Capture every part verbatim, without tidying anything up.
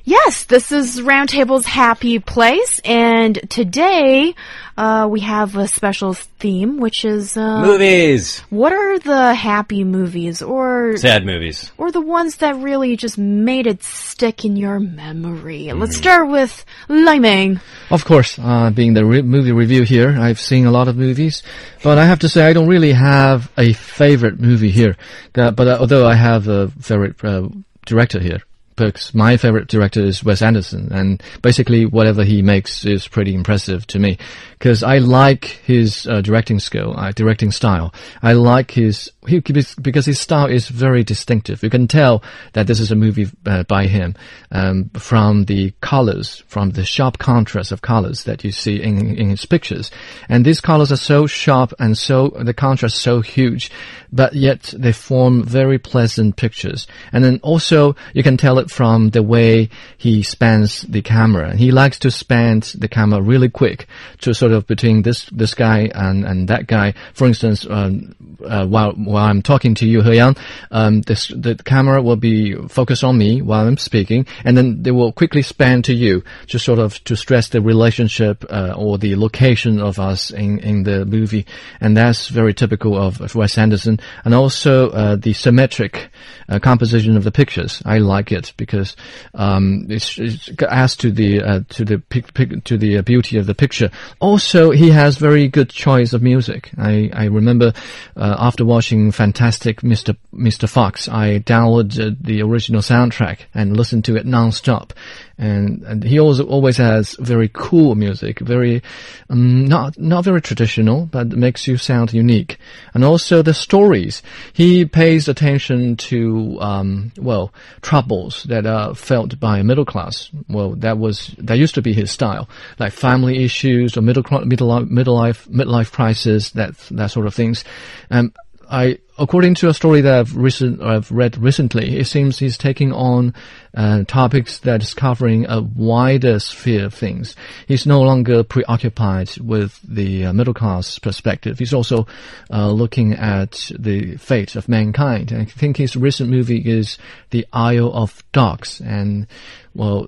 Yes, this is Roundtable's Happy Place, and today uh, we have a special theme, which is... Uh, movies! What are the happy movies, or... sad movies. Or the ones that really just made it stick in your memory? Mm-hmm. Let's start with Lai Ming. Of course, uh, being the re movie review here, I've seen a lot of movies, but I have to say I don't really have a favorite movie here, uh, but uh, although I have a favorite uh, director here. Because my favorite director is Wes Anderson, and basically whatever he makes is pretty impressive to me. Because I like his uh, directing skill, uh, directing style. I like his he because his style is very distinctive. You can tell that this is a movie uh, by him um, from the colors, from the sharp contrast of colors that you see in in his pictures. And these colors are so sharp and so the contrast so huge, but yet they form very pleasant pictures. And then also you can tell it from the way he spans the camera. He likes to span the camera really quick to sort of between this this guy and and that guy. For instance, um, uh, while while I'm talking to you, He Yang, um, this the camera will be focused on me while I'm speaking, and then they will quickly span to you, just sort of to stress the relationship uh, or the location of us in in the movie, and that's very typical of, of Wes Anderson. And also uh, the symmetric uh, composition of the pictures. I like it because um, it's, it adds to the uh, to the pic, pic, to the uh, beauty of the picture. Also, he has very good choice of music. I I remember uh, after watching Fantastic Mister Mister Fox, I downloaded the original soundtrack and listened to it non-stop. And, and he also always has very cool music, very um, not not very traditional, but makes you sound unique. And also the stories. He pays attention to um, well troubles that are felt by middle class. Well, that was that used to be his style, like family issues or middle middle middle life midlife crisis, that that sort of things. Um, I. According to a story that I've, recent, I've read recently, it seems he's taking on uh, topics that is covering a wider sphere of things. He's no longer preoccupied with the uh, middle class perspective. He's also uh, looking at the fate of mankind. And I think his recent movie is The Isle of Dogs. And, well,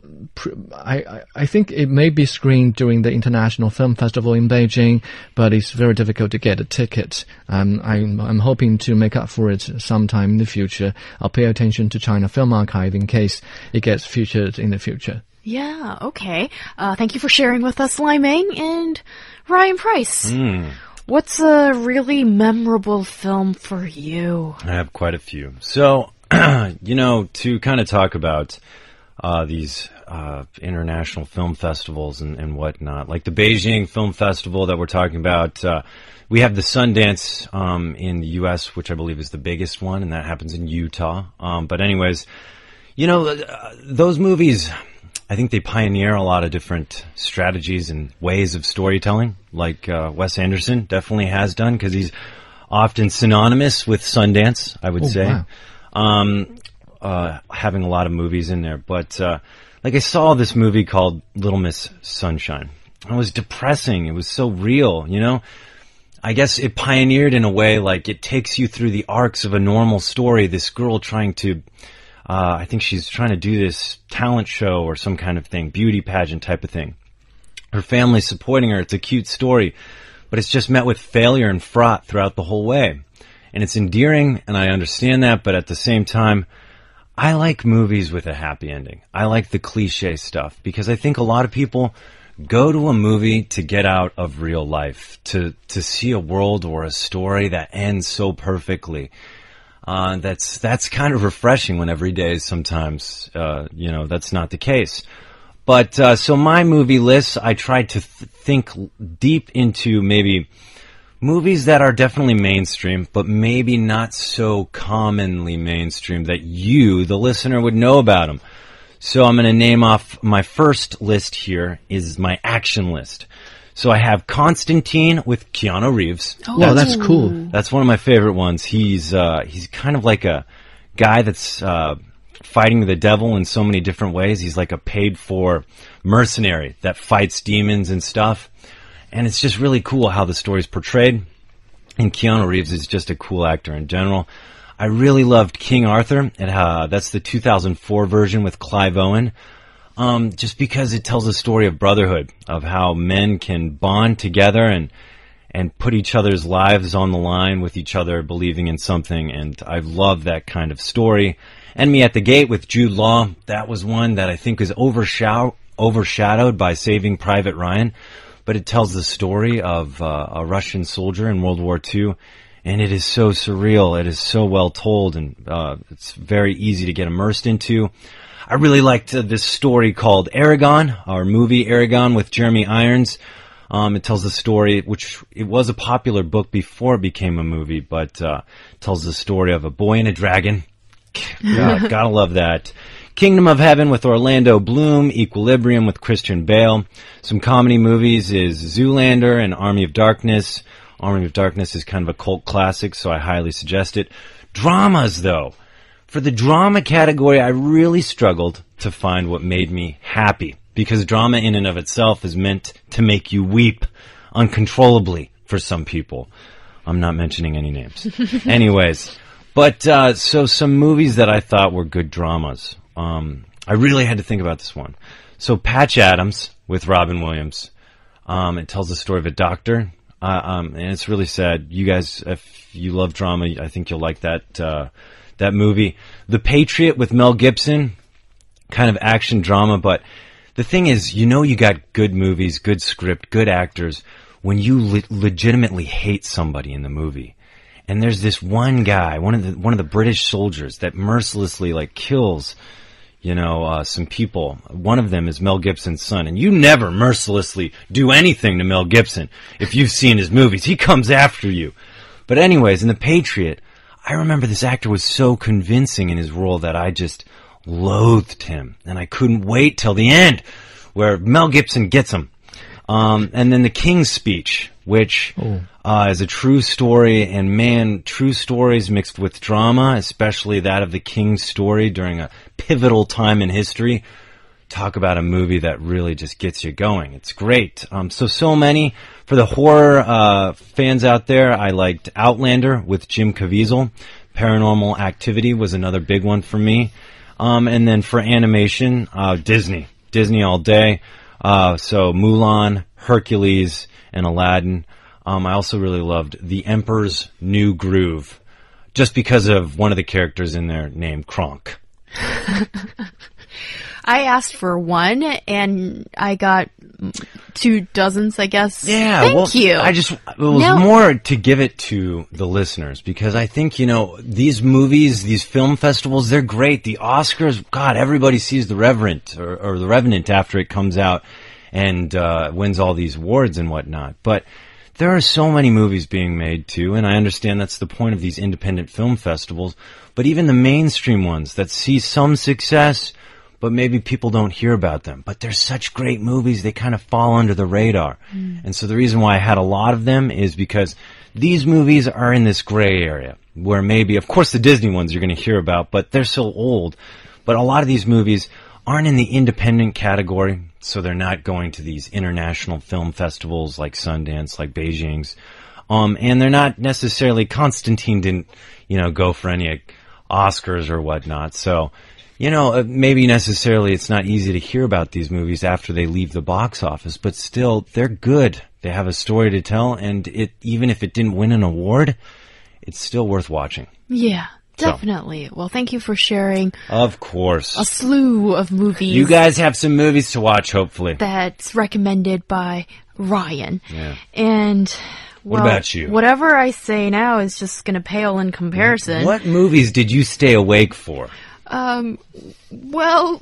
I, I think it may be screened during the International Film Festival in Beijing, but it's very difficult to get a ticket. Um, I'm, I'm hoping to make up for it sometime in the future. I'll pay attention to China Film Archive in case it gets featured in the future. Yeah, okay. Uh, thank you for sharing with us, Lai Ming and Ryan Price. Mm. What's a really memorable film for you? I have quite a few. So, you know, to kind of talk about uh, these uh, international film festivals and, and whatnot, like the Beijing Film Festival that we're talking about, uh, we have the Sundance um, in the U S, which I believe is the biggest one, and that happens in Utah. Um, but anyways, you know, uh, those movies, I think they pioneer a lot of different strategies and ways of storytelling, like uh, Wes Anderson definitely has done, because he's often synonymous with Sundance, I would oh, say, wow. um, uh, having a lot of movies in there. But uh, like I saw this movie called Little Miss Sunshine. It was depressing. It was so real, you know? I guess it pioneered in a way, like it takes you through the arcs of a normal story. This girl trying to, uh, I think she's trying to do this talent show or some kind of thing, beauty pageant type of thing. Her family's supporting her. It's a cute story, but it's just met with failure and fraught throughout the whole way. And it's endearing, and I understand that, but at the same time, I like movies with a happy ending. I like the cliche stuff, because I think a lot of people go to a movie to get out of real life, to to see a world or a story that ends so perfectly. Uh, that's that's kind of refreshing when every day is sometimes, uh, you know, that's not the case. But uh, so my movie list, I tried to th- think deep into maybe movies that are definitely mainstream, but maybe not so commonly mainstream that you, the listener, would know about them. So I'm going to name off my first list here is my action list. So I have Constantine with Keanu Reeves. Oh, that's, that's cool. That's one of my favorite ones. He's uh, he's kind of like a guy that's uh, fighting the devil in so many different ways. He's like a paid-for mercenary that fights demons and stuff. And it's just really cool how the story's portrayed. And Keanu Reeves is just a cool actor in general. I really loved King Arthur. It, uh, that's the two thousand four version with Clive Owen. Um, just because it tells a story of brotherhood, of how men can bond together and and put each other's lives on the line with each other, believing in something. And I love that kind of story. Enemy at the Gate with Jude Law, that was one that I think is overshadow- overshadowed by Saving Private Ryan. But it tells the story of uh, a Russian soldier in World War Two. And it is so surreal. It is so well told, and uh, it's very easy to get immersed into. I really liked uh, this story called Aragon, our movie Aragon with Jeremy Irons. Um, it tells the story, which it was a popular book before it became a movie, but uh, tells the story of a boy and a dragon. God, gotta love that. Kingdom of Heaven with Orlando Bloom, Equilibrium with Christian Bale. Some comedy movies is Zoolander and Army of Darkness. Army of Darkness is kind of a cult classic, so I highly suggest it. Dramas, though. For the drama category, I really struggled to find what made me happy, because drama in and of itself is meant to make you weep uncontrollably for some people. I'm not mentioning any names. Anyways, but uh, so some movies that I thought were good dramas. Um, I really had to think about this one. So Patch Adams with Robin Williams. Um, it tells the story of a doctor, uh, um, and it's really sad. You guys, if you love drama, I think you'll like that. Uh, That movie. The Patriot with Mel Gibson, kind of action drama, but the thing is, you know you got good movies, good script, good actors, when you le- legitimately hate somebody in the movie. And there's this one guy, one of the one of the British soldiers that mercilessly like kills, you know, uh, some people. One of them is Mel Gibson's son, and you never mercilessly do anything to Mel Gibson. If you've seen his movies, he comes after you. But anyways, in The Patriot, I remember this actor was so convincing in his role that I just loathed him, and I couldn't wait till the end, where Mel Gibson gets him. Um, and then The King's Speech, which oh. uh, is a true story, and man, true stories mixed with drama, especially that of the King's story during a pivotal time in history. Talk about a movie that really just gets you going. It's great. Um, so, so many. For the horror uh, fans out there, I liked Outlander with Jim Caviezel. Paranormal Activity was another big one for me. Um, and then for animation, uh, Disney. Disney all day. Uh, so Mulan, Hercules, and Aladdin. Um, I also really loved The Emperor's New Groove, just because of one of the characters in there named Kronk. I asked for one, and I got two dozens, I guess. Yeah, Thank well, you. I just, it was now, more to give it to the listeners, because I think, you know, these movies, these film festivals, they're great. The Oscars, God, everybody sees The Revenant, or, or The Revenant after it comes out and uh, wins all these awards and whatnot. But there are so many movies being made, too, and I understand that's the point of these independent film festivals. But even the mainstream ones that see some success, but maybe people don't hear about them. But they're such great movies, they kind of fall under the radar. Mm. And so the reason why I had a lot of them is because these movies are in this gray area, where maybe, of course, the Disney ones you're going to hear about, but they're so old. But a lot of these movies aren't in the independent category, so they're not going to these international film festivals like Sundance, like Beijing's. Um, and they're not necessarily, Constantine didn't, you know, go for any Oscars or whatnot. So, you know, maybe necessarily it's not easy to hear about these movies after they leave the box office, but still, they're good. They have a story to tell, and it even if it didn't win an award, it's still worth watching. Yeah, definitely. So, well, thank you for sharing. Of course. A slew of movies. You guys have some movies to watch, hopefully. That's recommended by Ryan. Yeah. And... What well, about you? Whatever I say now is just going to pale in comparison. What movies did you stay awake for? Um, well,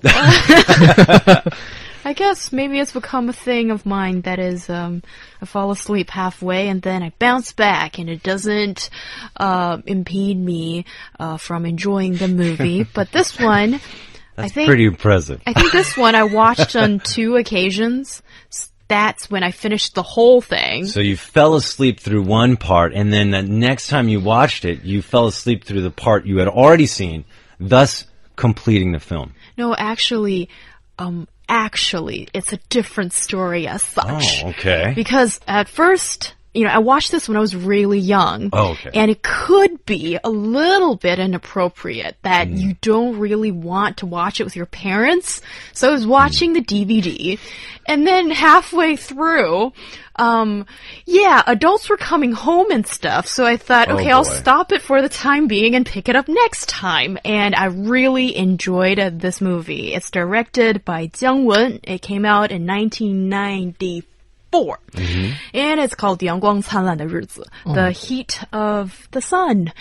uh, I guess maybe it's become a thing of mine that is, um, I fall asleep halfway and then I bounce back, and it doesn't uh, impede me uh, from enjoying the movie. But this one, That's I think, pretty impressive. I think this one I watched on two occasions. That's when I finished the whole thing. So you fell asleep through one part, and then the next time you watched it, you fell asleep through the part you had already seen, thus completing the film. No, actually, um, actually, it's a different story as such. Oh, okay. Because at first, you know, I watched this when I was really young. Oh, okay. And it could be a little bit inappropriate that mm. you don't really want to watch it with your parents. So I was watching mm. the D V D, and then halfway through, um, yeah, adults were coming home and stuff. So I thought, oh, okay, boy. I'll stop it for the time being and pick it up next time. And I really enjoyed uh, this movie. It's directed by Jiang Wen. It came out in nineteen ninety-four. Four. Mm-hmm. And it's called 阳光灿烂的日子, oh. The Heat of the Sun.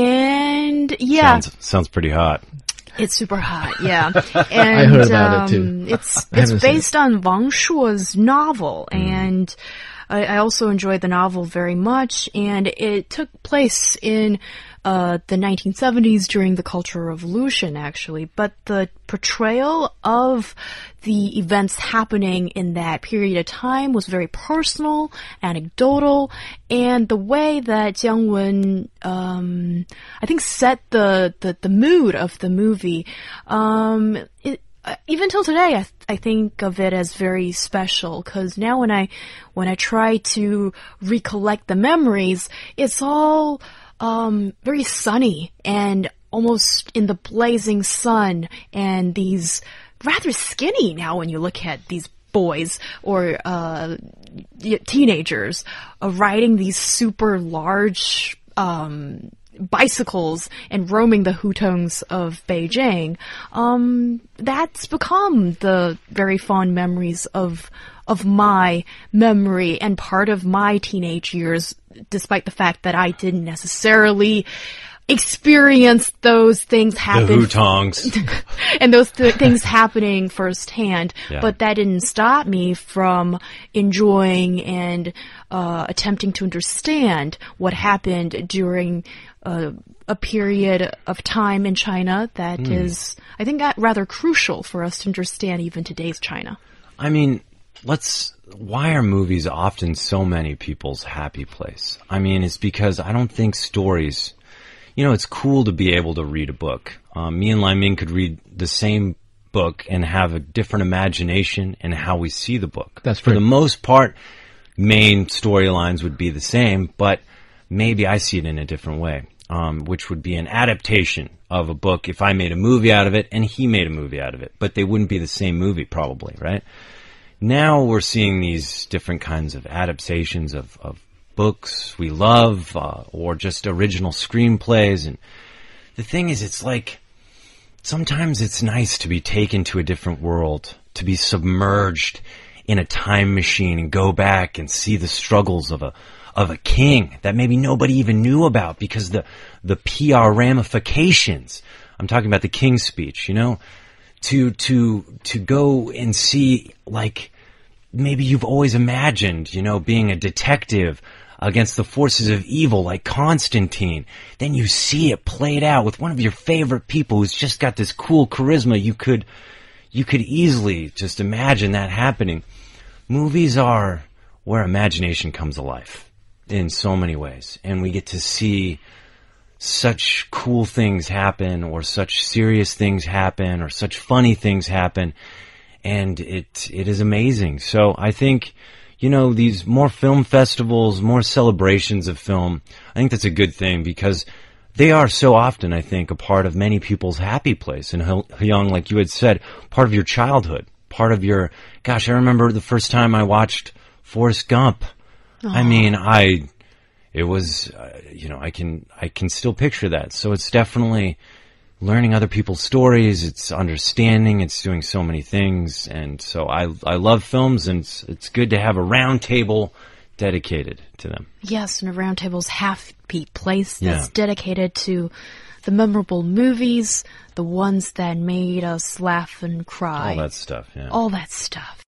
And yeah. Sounds, sounds pretty hot. It's super hot, yeah. And, I heard about um, it too. It's, it's based on Wang Shuo's novel, mm. and I, I also enjoyed the novel very much, and it took place in Uh, the nineteen seventies during the Cultural Revolution, actually, but the portrayal of the events happening in that period of time was very personal, anecdotal, and the way that Jiang Wen, um, I think, set the, the, the mood of the movie, um, it, uh, even till today, I, th I think of it as very special, because now when I, when I try to recollect the memories, it's all Um, very sunny and almost in the blazing sun, and these rather skinny now when you look at these boys or uh, teenagers uh, riding these super large um, bicycles and roaming the hutongs of Beijing. Um, that's become the very fond memories of of my memory and part of my teenage years, despite the fact that I didn't necessarily experience those things happen. The hutongs. And those th things happening firsthand. Yeah. But that didn't stop me from enjoying and uh, attempting to understand what happened during uh, a period of time in China that mm. is, I think, rather crucial for us to understand even today's China. I mean, let's, why are movies often so many people's happy place? I mean, it's because I don't think stories, you know, it's cool to be able to read a book. Um, me and Lai Ming could read the same book and have a different imagination in how we see the book. That's For true. the most part, main storylines would be the same, but maybe I see it in a different way, um, which would be an adaptation of a book if I made a movie out of it and he made a movie out of it. But they wouldn't be the same movie, probably, right? Now we're seeing these different kinds of adaptations of, of books we love, uh, or just original screenplays. And the thing is, it's like, sometimes it's nice to be taken to a different world, to be submerged in a time machine and go back and see the struggles of a, of a king that maybe nobody even knew about because the, the P R ramifications. I'm talking about the King's Speech, you know? To, to, to go and see, like, maybe you've always imagined, you know, being a detective against the forces of evil like Constantine. Then you see it played out with one of your favorite people who's just got this cool charisma. You could, you could easily just imagine that happening. Movies are where imagination comes alive in so many ways. And we get to see such cool things happen, or such serious things happen, or such funny things happen, and it it is amazing. So I think, you know, these more film festivals, more celebrations of film, I think that's a good thing, because they are so often, I think, a part of many people's happy place. And Hyung, like you had said, part of your childhood, part of your, gosh, I remember the first time I watched Forrest Gump. Aww. I mean, I... It was, uh, you know, I can, I can still picture that. So it's definitely learning other people's stories. It's understanding. It's doing so many things. And so I, I love films, and it's, it's good to have a round table dedicated to them. Yes, and a round table's happy place that's Yeah. dedicated to the memorable movies, the ones that made us laugh and cry. All that stuff, yeah. All that stuff.